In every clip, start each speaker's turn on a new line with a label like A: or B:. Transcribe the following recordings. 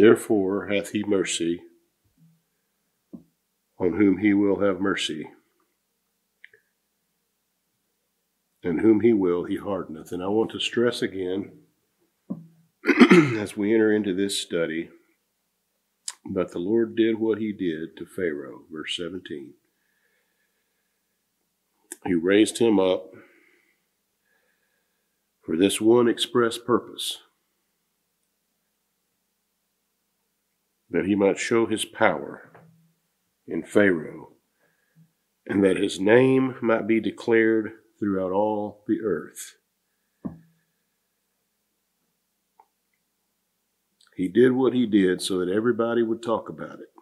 A: Therefore hath he mercy on whom he will have mercy, and whom he will, he hardeneth. And I want to stress again, as we enter into this study, that the Lord did what he did to Pharaoh, verse 17. He raised him up for this one express purpose, that he might show his power in Pharaoh, and that his name might be declared throughout all the earth. He did what he did so that everybody would talk about it.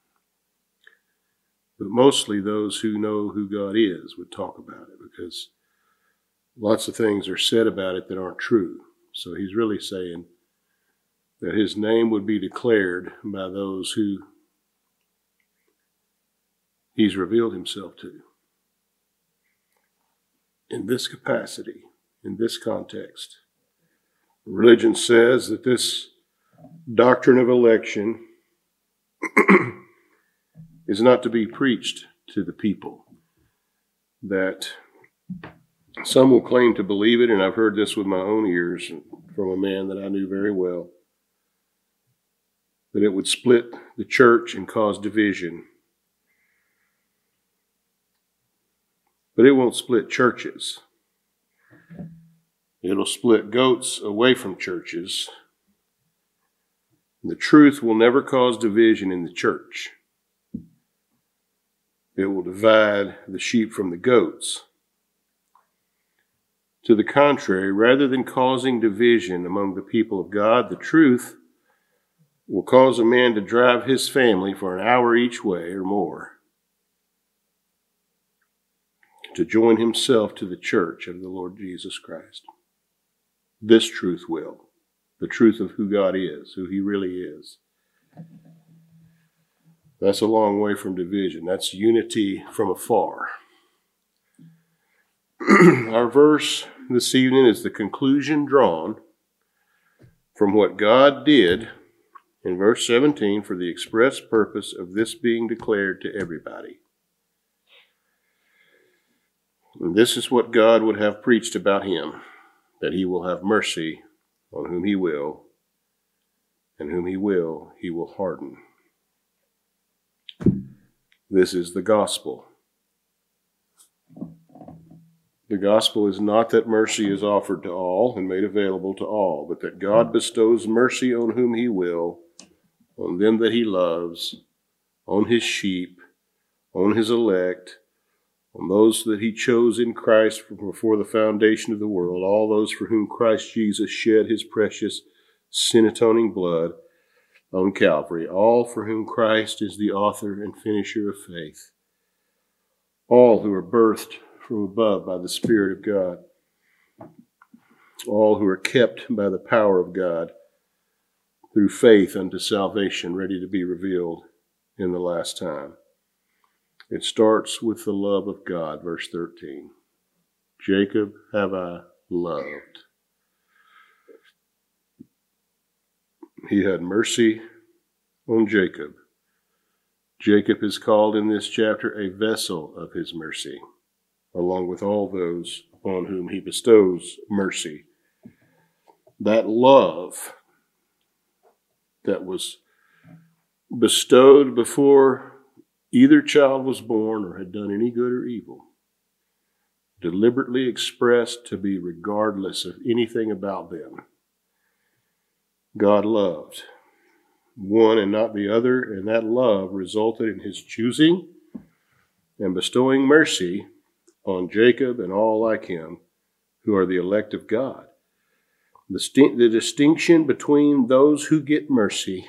A: But mostly those who know who God is would talk about it, because lots of things are said about it that aren't true. So he's really saying that his name would be declared by those who he's revealed himself to. In this capacity, in this context, religion says that this doctrine of election is not to be preached to the people. That some will claim to believe it, and I've heard this with my own ears from a man that I knew very well, that it would split the church and cause division. But it won't split churches. It'll split goats away from churches. The truth will never cause division in the church. It will divide the sheep from the goats. To the contrary, rather than causing division among the people of God, the truth will cause a man to drive his family for an hour each way or more to join himself to the church of the Lord Jesus Christ. This truth will. The truth of who God is, who he really is. That's a long way from division. That's unity from afar. Our verse this evening is the conclusion drawn from what God did in verse 17 for the express purpose of this being declared to everybody. And this is what God would have preached about him, that he will have mercy on whom he will, and whom he will harden. This is the gospel. The gospel is not that mercy is offered to all and made available to all, but that God bestows mercy on whom he will, on them that he loves, on his sheep, on his elect, on those that he chose in Christ before the foundation of the world, all those for whom Christ Jesus shed his precious sin-atoning blood on Calvary, all for whom Christ is the author and finisher of faith, all who are birthed from above by the Spirit of God, all who are kept by the power of God through faith unto salvation, ready to be revealed in the last time. It starts with the love of God, verse 13. Jacob have I loved. He had mercy on Jacob. Jacob is called in this chapter a vessel of his mercy, along with all those upon whom he bestows mercy. That love that was bestowed before either child was born or had done any good or evil, deliberately expressed to be regardless of anything about them. God loved one and not the other, and that love resulted in his choosing and bestowing mercy on Jacob and all like him who are the elect of God. The distinction between those who get mercy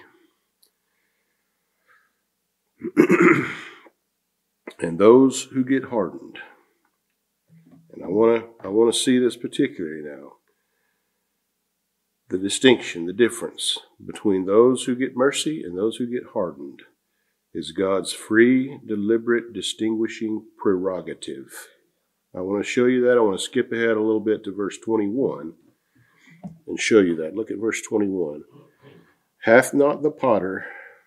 A: and those who get hardened. And I want to see this particularly now. The distinction, the difference between those who get mercy and those who get hardened is God's free, deliberate, distinguishing prerogative. I want to show you that. I want to skip ahead a little bit to verse 21 and show you that. Look at verse 21. Hath not the potter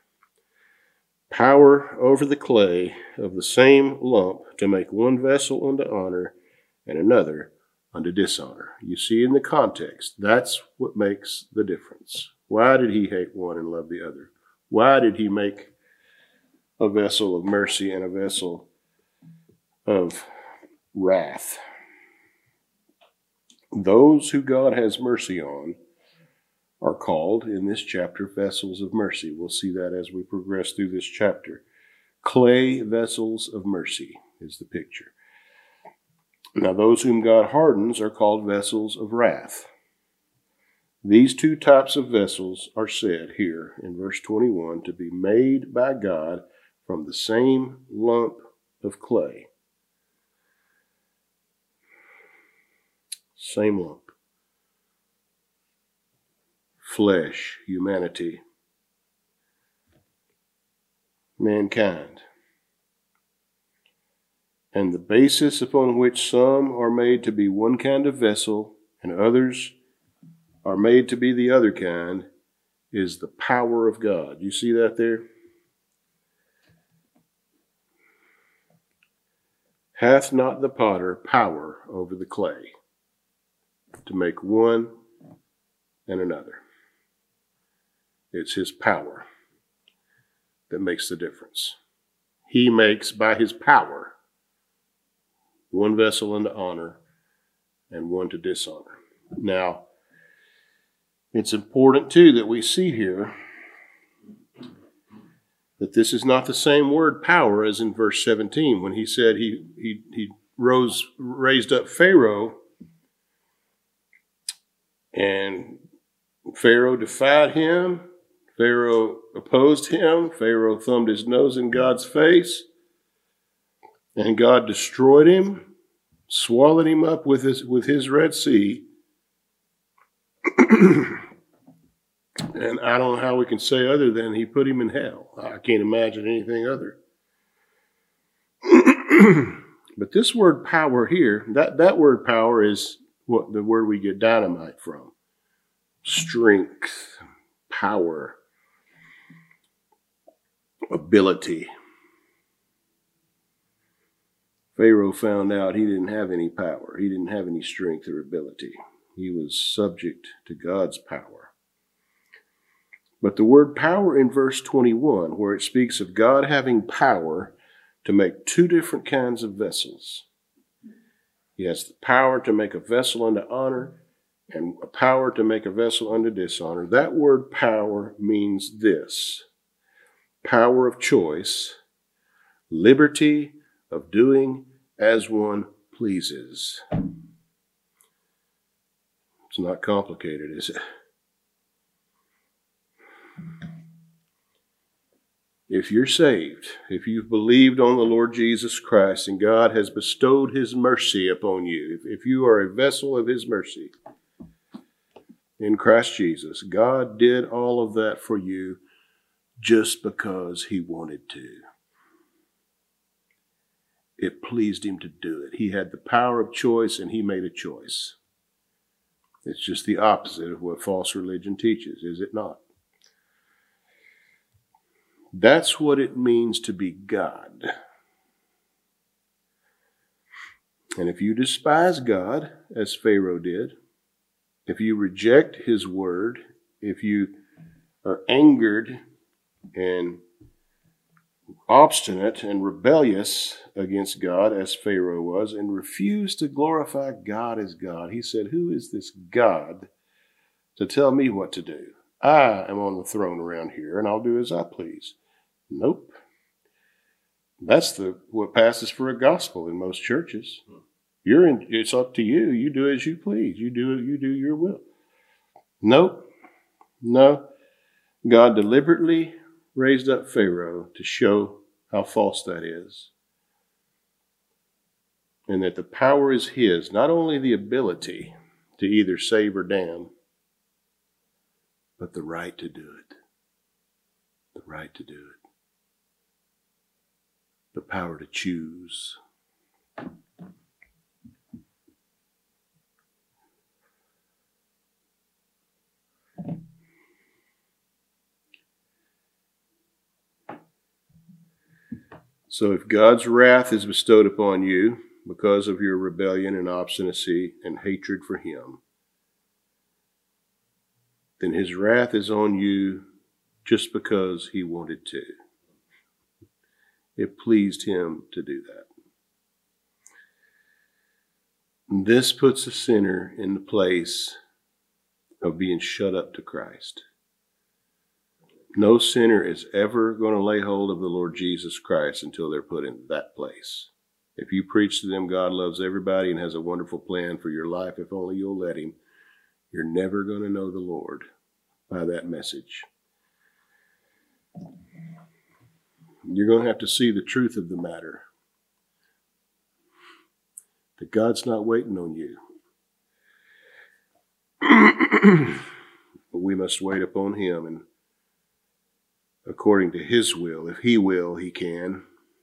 A: power over the clay of the same lump to make one vessel unto honor and another unto dishonor? You see in the context, that's what makes the difference. Why did he hate one and love the other? Why did he make a vessel of mercy and a vessel of wrath? Those who God has mercy on are called in this chapter vessels of mercy. We'll see that as we progress through this chapter. Clay vessels of mercy is the picture. Now, those whom God hardens are called vessels of wrath. These two types of vessels are said here in verse 21 to be made by God from the same lump of clay. Same lump. Flesh, humanity, mankind. And the basis upon which some are made to be one kind of vessel and others are made to be the other kind is the power of God. You see that there? Hath not the potter power over the clay to make one and another? It's his power that makes the difference. He makes by his power one vessel unto honor and one to dishonor. Now, it's important too that we see here that this is not the same word power as in verse 17 when he said he raised up Pharaoh, and Pharaoh defied him. Pharaoh opposed him. Pharaoh thumbed his nose in God's face. And God destroyed him, swallowed him up with his Red Sea. And I don't know how we can say other than he put him in hell. I can't imagine anything other. But this word power here, that word power is what the word we get dynamite from. Strength, power, ability. Pharaoh found out he didn't have any power. He didn't have any strength or ability. He was subject to God's power. But the word power in verse 21, where it speaks of God having power to make two different kinds of vessels. He has the power to make a vessel unto honor and a power to make a vessel unto dishonor. That word power means this: power of choice, liberty of doing as one pleases. It's not complicated, is it? If you're saved, if you've believed on the Lord Jesus Christ and God has bestowed his mercy upon you, if you are a vessel of his mercy in Christ Jesus, God did all of that for you just because he wanted to. It pleased him to do it. He had the power of choice and he made a choice. It's just the opposite of what false religion teaches, is it not? That's what it means to be God. And if you despise God, as Pharaoh did, if you reject his word, if you are angered and obstinate and rebellious against God, as Pharaoh was, and refuse to glorify God as God, he said, who is this God to tell me what to do? I am on the throne around here, and I'll do as I please. Nope. That's what passes for a gospel in most churches. It's up to you. You do as you please. You do your will. Nope. No. God deliberately raised up Pharaoh to show how false that is. And that the power is his, not only the ability to either save or damn, but the right to do it. The right to do it. The power to choose. So if God's wrath is bestowed upon you because of your rebellion and obstinacy and hatred for him, then his wrath is on you just because he wanted to. It pleased him to do that. And this puts a sinner in the place of being shut up to Christ. No sinner is ever going to lay hold of the Lord Jesus Christ until they're put in that place. If you preach to them God loves everybody and has a wonderful plan for your life, if only you'll let him, you're never going to know the Lord by that message. You're going to have to see the truth of the matter. That God's not waiting on you. But we must wait upon him, and according to his will. If he will, he can.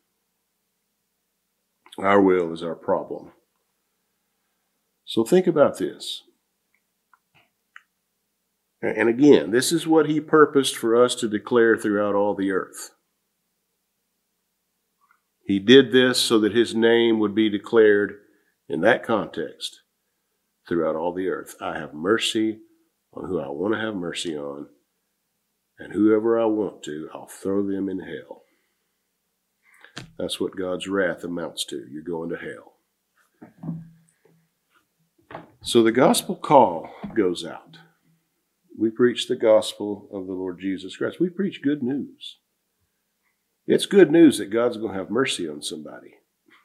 A: Our will is our problem. So think about this. And again, this is what he purposed for us to declare throughout all the earth. He did this so that his name would be declared in that context throughout all the earth. I have mercy on who I want to have mercy on, and whoever I want to, I'll throw them in hell. That's what God's wrath amounts to. You're going to hell. So the gospel call goes out. We preach the gospel of the Lord Jesus Christ. We preach good news. It's good news that God's going to have mercy on somebody.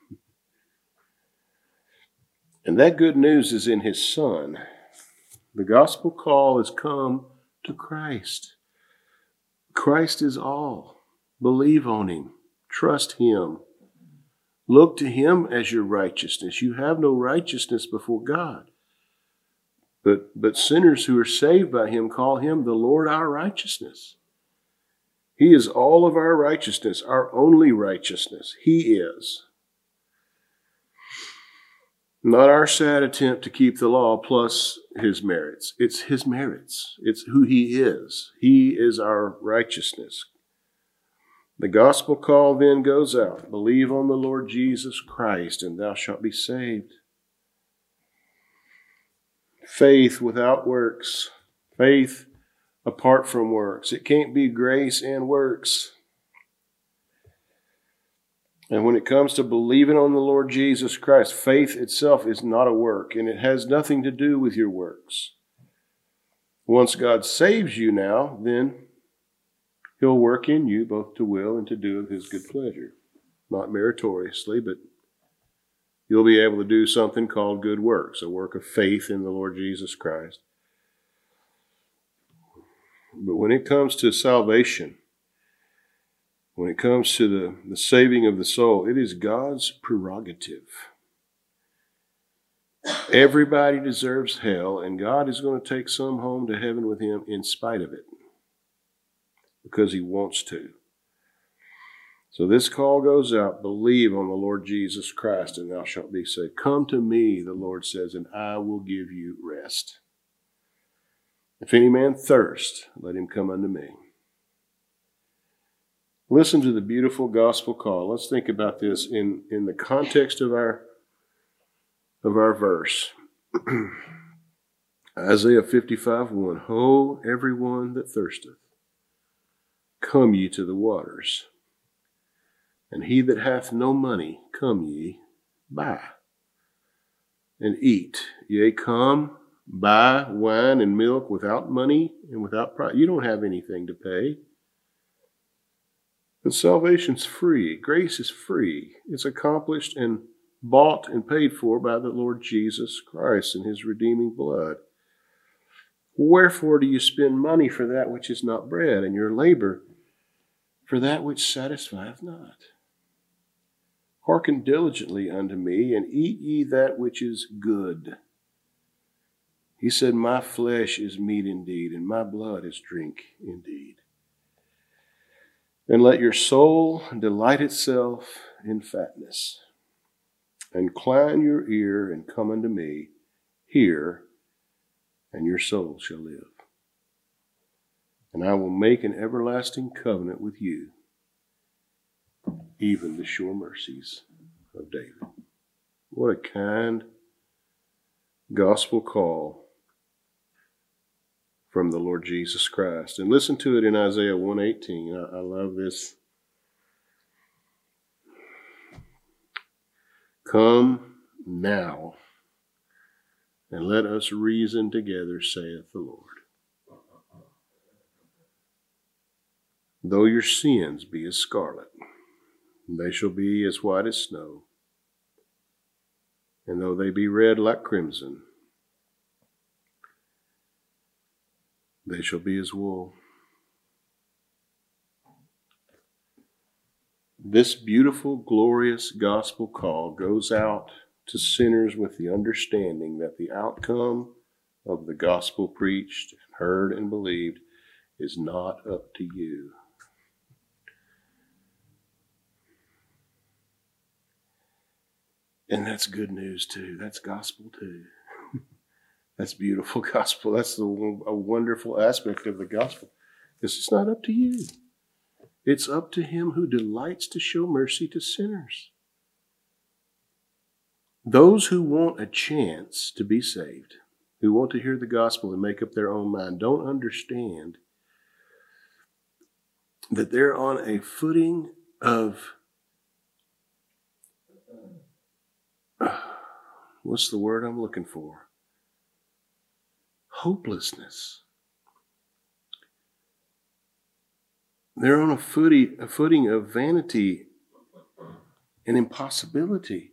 A: And that good news is in his Son. The gospel call has come to Christ. Christ is all. Believe on him. Trust him. Look to him as your righteousness. You have no righteousness before God. But sinners who are saved by him call him the Lord our righteousness. He is all of our righteousness, our only righteousness. He is. Not our sad attempt to keep the law plus his merits. It's his merits. It's who he is. He is our righteousness. The gospel call then goes out. Believe on the Lord Jesus Christ, and thou shalt be saved. Faith without works. Faith apart from works. It can't be grace and works. And when it comes to believing on the Lord Jesus Christ, faith itself is not a work, and it has nothing to do with your works. Once God saves you now, then he'll work in you both to will and to do of his good pleasure. Not meritoriously, but you'll be able to do something called good works, a work of faith in the Lord Jesus Christ. But when it comes to salvation, when it comes to the saving of the soul, it is God's prerogative. Everybody deserves hell, and God is going to take some home to heaven with him in spite of it, because he wants to. So this call goes out, believe on the Lord Jesus Christ, and thou shalt be saved. Come to me, the Lord says, and I will give you rest. If any man thirst, let him come unto me. Listen to the beautiful gospel call. Let's think about this in the context of our verse. Isaiah 55:1. Ho, everyone that thirsteth, come ye to the waters. And he that hath no money, come ye, buy, and eat. Yea, come, buy wine and milk without money and without price. You don't have anything to pay. But salvation's free. Grace is free. It's accomplished and bought and paid for by the Lord Jesus Christ and his redeeming blood. Wherefore do you spend money for that which is not bread, and your labor for that which satisfieth not? Hearken diligently unto me, and eat ye that which is good. He said, my flesh is meat indeed, and my blood is drink indeed. And let your soul delight itself in fatness. Incline your ear and come unto me. Hear, and your soul shall live. And I will make an everlasting covenant with you, even the sure mercies of David. What a kind gospel call from the Lord Jesus Christ. And listen to it in Isaiah 1:18. I love this. Come now, and let us reason together, saith the Lord. Though your sins be as scarlet, they shall be as white as snow. And though they be red like crimson, they shall be as wool. This beautiful, glorious gospel call goes out to sinners with the understanding that the outcome of the gospel preached, heard, and believed is not up to you. And that's good news too. That's gospel too. That's beautiful gospel. That's a wonderful aspect of the gospel. It's not up to you. It's up to him who delights to show mercy to sinners. Those who want a chance to be saved, who want to hear the gospel and make up their own mind, don't understand that they're on a footing of, what's the word I'm looking for? Hopelessness. They're on a footing of vanity and impossibility.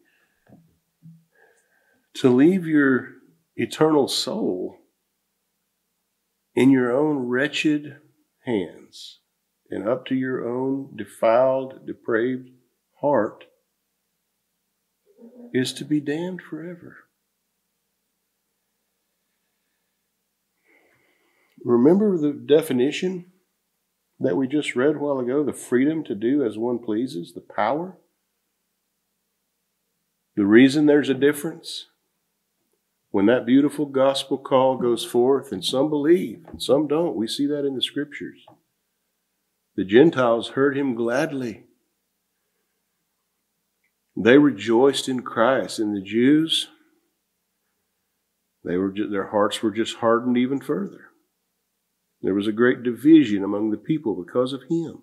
A: To leave your eternal soul in your own wretched hands and up to your own defiled, depraved heart is to be damned forever. Remember the definition that we just read a while ago, the freedom to do as one pleases, the power. The reason there's a difference, when that beautiful gospel call goes forth, and some believe and some don't, we see that in the scriptures. The Gentiles heard him gladly. They rejoiced in Christ, and the Jews, their hearts were just hardened even further. There was a great division among the people because of him.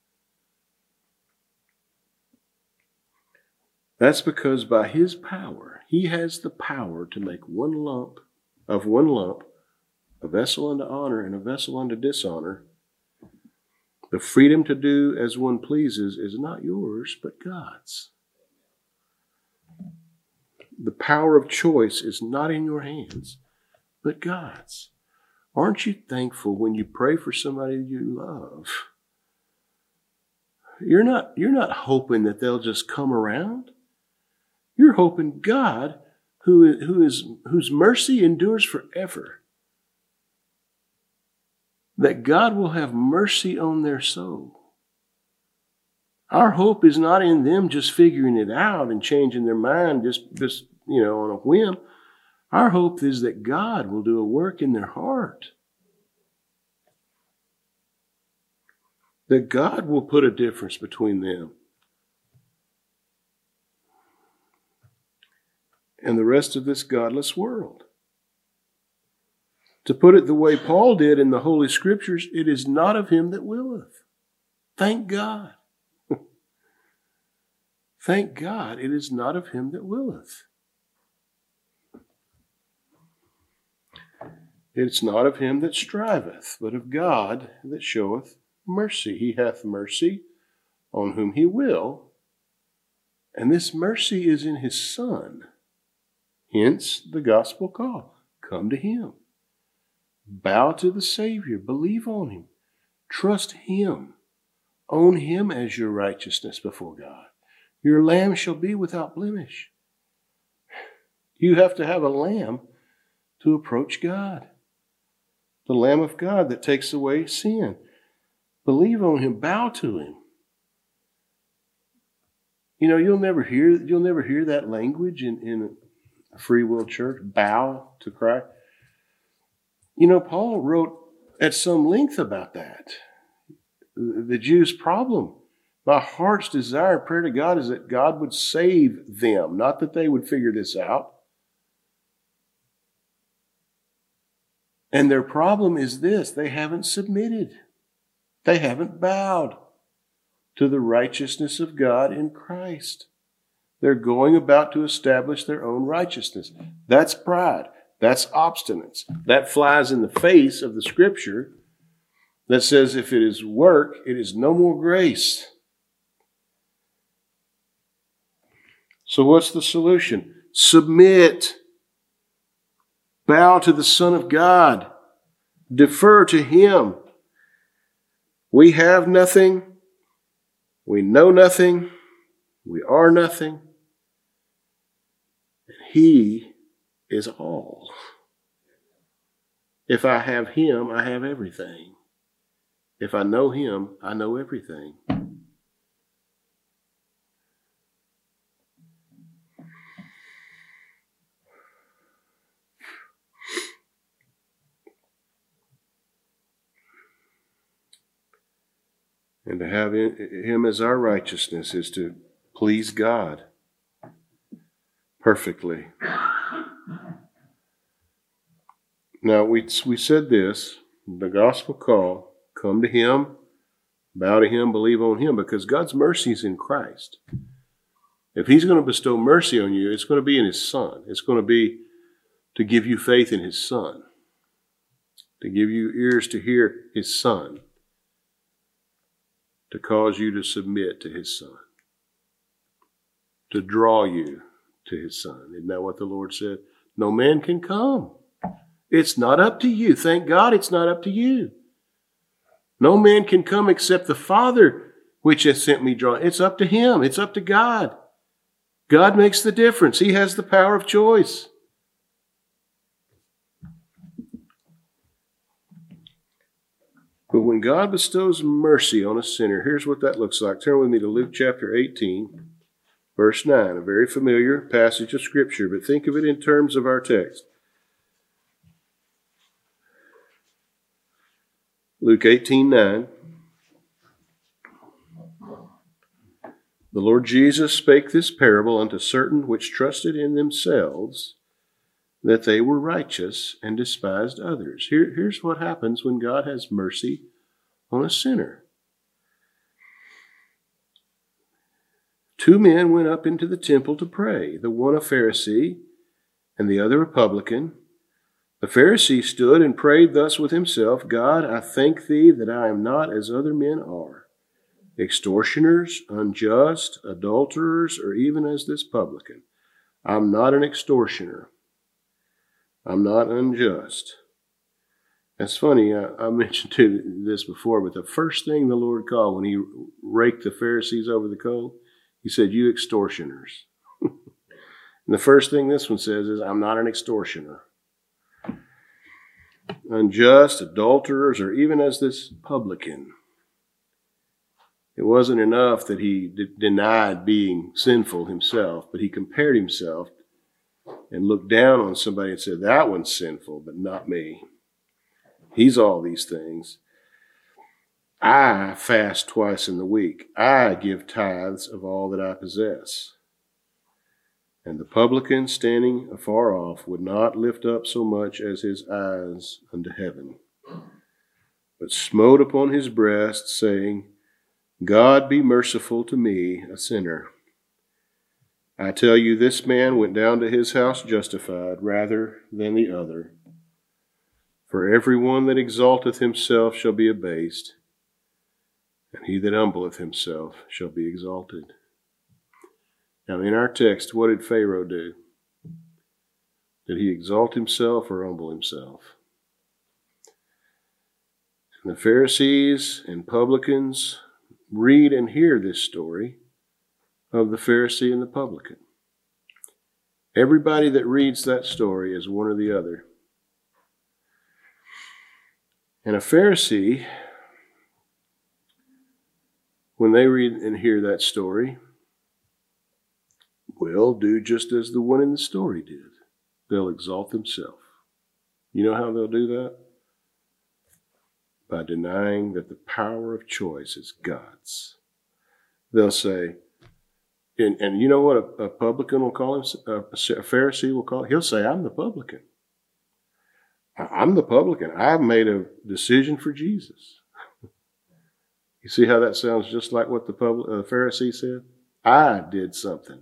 A: That's because by his power, he has the power to make one lump, a vessel unto honor and a vessel unto dishonor. The freedom to do as one pleases is not yours, but God's. The power of choice is not in your hands, but God's. Aren't you thankful when you pray for somebody you love? You're not hoping that they'll just come around. You're hoping God, whose mercy endures forever, that God will have mercy on their soul. Our hope is not in them just figuring it out and changing their mind just on a whim. Our hope is that God will do a work in their heart. That God will put a difference between them and the rest of this godless world. To put it the way Paul did in the Holy Scriptures, it is not of him that willeth. Thank God. Thank God it is not of him that willeth. It's not of him that striveth, but of God that showeth mercy. He hath mercy on whom he will, and this mercy is in his Son. Hence the gospel call. Come to him. Bow to the Savior. Believe on him. Trust him. Own him as your righteousness before God. Your lamb shall be without blemish. You have to have a lamb to approach God. The Lamb of God that takes away sin. Believe on him. Bow to him. You'll never hear that language in a free will church. Bow to Christ. Paul wrote at some length about that. The Jews' problem My heart's desire and prayer to God is that God would save them, not that they would figure this out. And their problem is this: they haven't submitted. They haven't bowed to the righteousness of God in Christ. They're going about to establish their own righteousness. That's pride. That's obstinance. That flies in the face of the Scripture that says if it is work, it is no more grace. So what's the solution? Submit. Bow to the Son of God. Defer to Him. We have nothing. We know nothing. We are nothing. And He is all. If I have Him, I have everything. If I know Him, I know everything. And to have Him as our righteousness is to please God perfectly. Now, we said this, the gospel call, come to Him, bow to Him, believe on Him, because God's mercy is in Christ. If He's going to bestow mercy on you, it's going to be in His Son. It's going to be to give you faith in His Son, to give you ears to hear His Son, to cause you to submit to His Son, to draw you to His Son. Isn't that what the Lord said? No man can come. It's not up to you. Thank God it's not up to you. No man can come except the Father which hath sent me draw. It's up to Him. It's up to God. God makes the difference. He has the power of choice. But when God bestows mercy on a sinner, here's what that looks like. Turn with me to Luke chapter 18, verse 9, a very familiar passage of Scripture, but think of it in terms of our text. Luke 18:9. The Lord Jesus spake this parable unto certain which trusted in themselves that they were righteous and despised others. Here's what happens when God has mercy on a sinner. Two men went up into the temple to pray, the one a Pharisee and the other a publican. The Pharisee stood and prayed thus with himself, God, I thank Thee that I am not as other men are, extortioners, unjust, adulterers, or even as this publican. I'm not an extortioner. I'm not unjust. That's funny. I mentioned this before, but the first thing the Lord called when He raked the Pharisees over the coal, He said, you extortioners. And the first thing this one says is, I'm not an extortioner. Unjust, adulterers, or even as this publican. It wasn't enough that he denied being sinful himself, but he compared himself and looked down on somebody and said, that one's sinful, but not me. He's all these things. I fast twice in the week. I give tithes of all that I possess. And the publican, standing afar off, would not lift up so much as his eyes unto heaven, but smote upon his breast, saying, God be merciful to me, a sinner. I tell you, this man went down to his house justified rather than the other. For every one that exalteth himself shall be abased, and he that humbleth himself shall be exalted. Now, in our text, what did Pharaoh do? Did he exalt himself or humble himself? And the Pharisees and publicans read and hear this story of the Pharisee and the publican. Everybody that reads that story is one or the other. And a Pharisee, when they read and hear that story, will do just as the one in the story did. They'll exalt themselves. You know how they'll do that? By denying that the power of choice is God's. they'll say, and you know what a publican will call him, a Pharisee will call him? He'll say, I'm the publican. I'm the publican. I've made a decision for Jesus. You see how that sounds just like what the Pharisee said? I did something.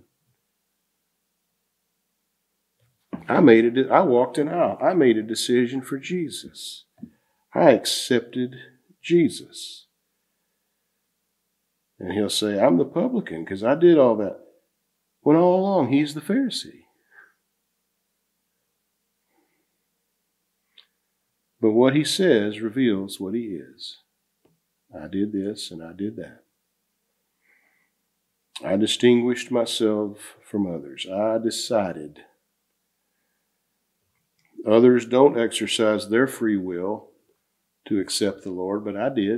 A: I walked an aisle. I made a decision for Jesus. I accepted Jesus. And he'll say, I'm the publican because I did all that. When all along, he's the Pharisee. But what he says reveals what he is. I did this and I did that. I distinguished myself from others. I decided. Others don't exercise their free will to accept the Lord, but I did.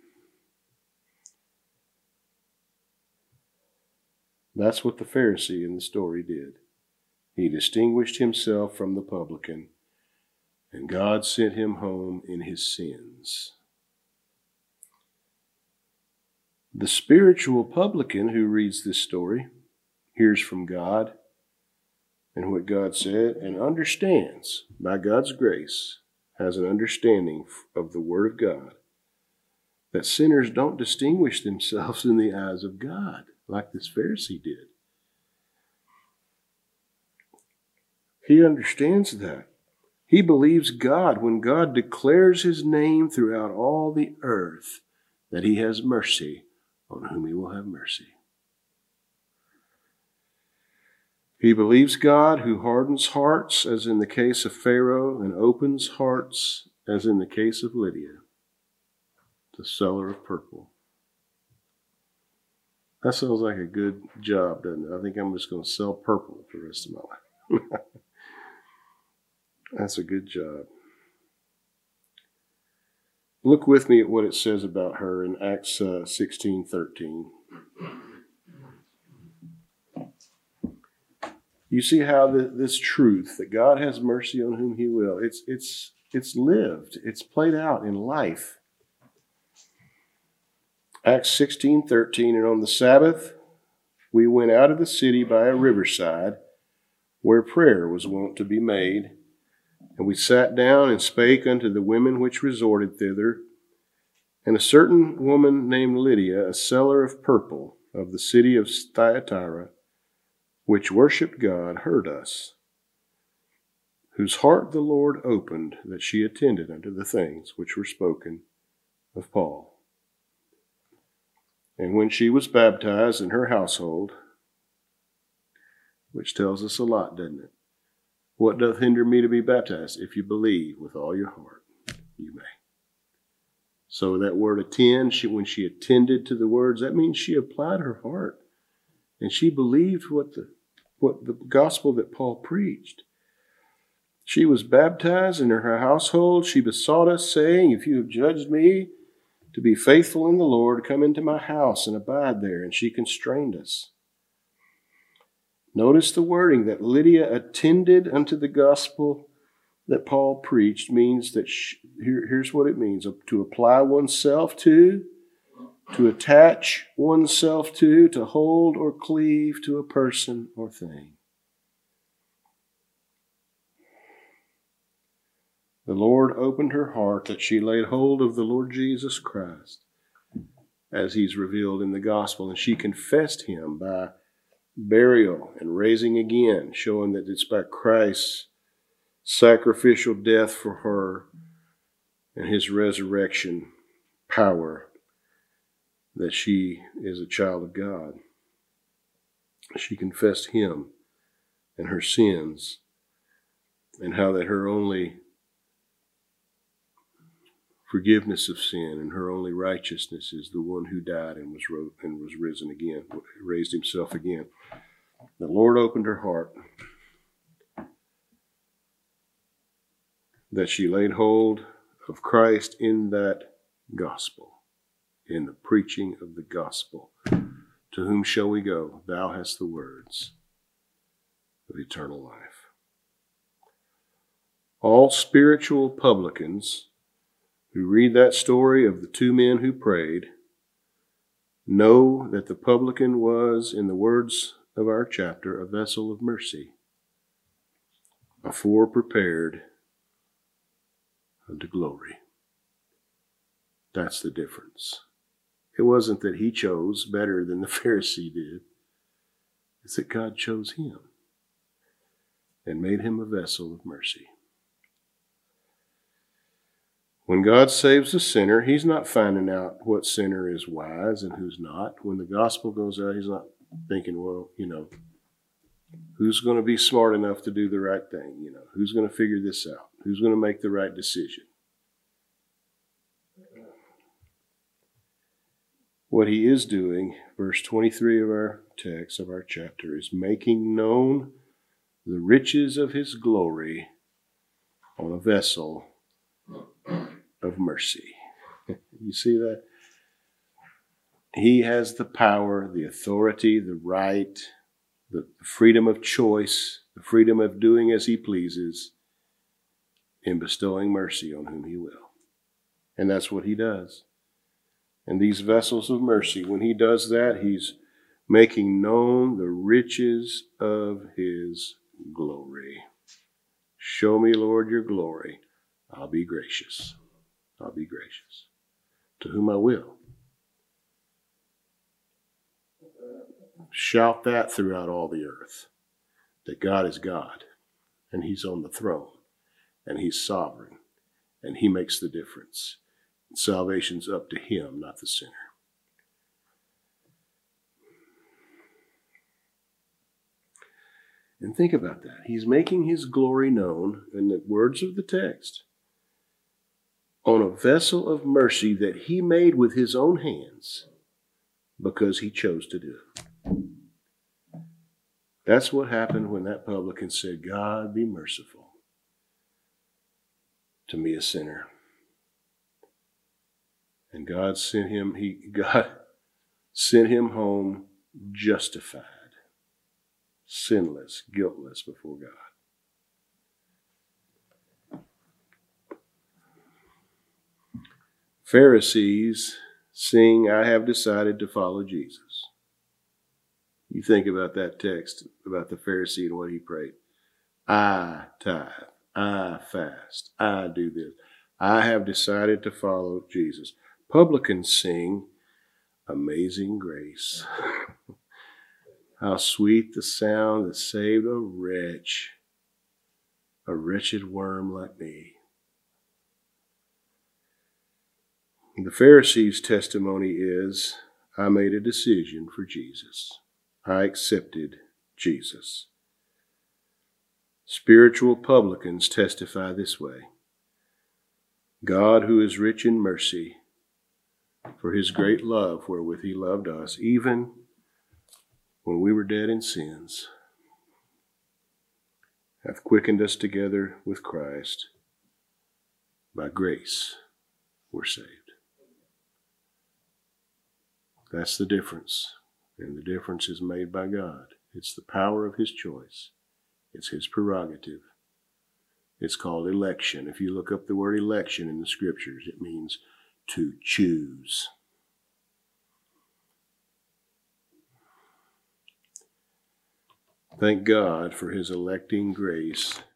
A: That's what the Pharisee in the story did. He distinguished himself from the publican, and God sent him home in his sins. The spiritual publican who reads this story hears from God and what God said and understands, by God's grace, has an understanding of the Word of God, that sinners don't distinguish themselves in the eyes of God like this Pharisee did. He understands that. He believes God when God declares his name throughout all the earth, that he has mercy on whom he will have mercy. He believes God who hardens hearts, as in the case of Pharaoh, and opens hearts, as in the case of Lydia, the seller of purple. That sounds like a good job, doesn't it? I think I'm just going to sell purple for the rest of my life. That's a good job. Look with me at what it says about her in Acts 16:13. You see how this truth that God has mercy on whom he will, it's lived, it's played out in life. Acts 16:13, and on the Sabbath we went out of the city by a riverside where prayer was wont to be made. And we sat down and spake unto the women which resorted thither. And a certain woman named Lydia, a seller of purple of the city of Thyatira, which worshipped God, heard us, whose heart the Lord opened, that she attended unto the things which were spoken of Paul. And when she was baptized in her household, which tells us a lot, doesn't it? What doth hinder me to be baptized? If you believe with all your heart, you may. So that word attend, when she attended to the words, that means she applied her heart. And she believed what the gospel that Paul preached. She was baptized in her household. She besought us, saying, if you have judged me to be faithful in the Lord, come into my house and abide there. And she constrained us. Notice the wording that Lydia attended unto the gospel that Paul preached means that, here's what it means, to apply oneself to attach oneself to hold or cleave to a person or thing. The Lord opened her heart that she laid hold of the Lord Jesus Christ as he's revealed in the gospel, and she confessed him by burial and raising again, showing that it's by Christ's sacrificial death for her and his resurrection power that she is a child of God. She confessed him and her sins, and how that her only forgiveness of sin and her only righteousness is the one who died and was risen again, raised himself again. The Lord opened her heart that she laid hold of Christ in that gospel, in the preaching of the gospel. To whom shall we go? Thou hast the words of eternal life. All spiritual publicans who read that story of the two men who prayed, Know that the publican was, in the words of our chapter, a vessel of mercy, afore prepared unto glory. That's the difference. It wasn't that he chose better than the Pharisee did. It's that God chose him and made him a vessel of mercy. When God saves a sinner, he's not finding out what sinner is wise and who's not. When the gospel goes out, he's not thinking, well, who's going to be smart enough to do the right thing? Who's going to figure this out? Who's going to make the right decision? What he is doing, verse 23 of our text, of our chapter, is making known the riches of his glory on a vessel of mercy. You see that? He has the power, the authority, the right, the freedom of choice, the freedom of doing as he pleases in bestowing mercy on whom he will. And that's what he does. And these vessels of mercy, when he does that, he's making known the riches of his glory. Show me, Lord, your glory. I'll be gracious. I'll be gracious. To whom I will. Shout that throughout all the earth, that God is God, and he's on the throne, and he's sovereign, and he makes the difference. Salvation's up to him, not the sinner. And think about that. He's making his glory known, in the words of the text, on a vessel of mercy that he made with his own hands because he chose to do it. That's what happened when that publican said, God, be merciful to me, a sinner. And God sent him home justified, sinless, guiltless before God. Pharisees sing, I have decided to follow Jesus. You think about that text about the Pharisee and what he prayed. I tithe, I fast, I do this. I have decided to follow Jesus. Publicans sing, Amazing Grace. How sweet the sound that saved a wretched worm like me. The Pharisees' testimony is, I made a decision for Jesus. I accepted Jesus. Spiritual publicans testify this way. God, who is rich in mercy, for his great love wherewith he loved us, even when we were dead in sins, hath quickened us together with Christ. By grace we're saved. That's the difference. And the difference is made by God. It's the power of his choice. It's his prerogative. It's called election. If you look up the word election in the scriptures, it means to choose. Thank God for his electing grace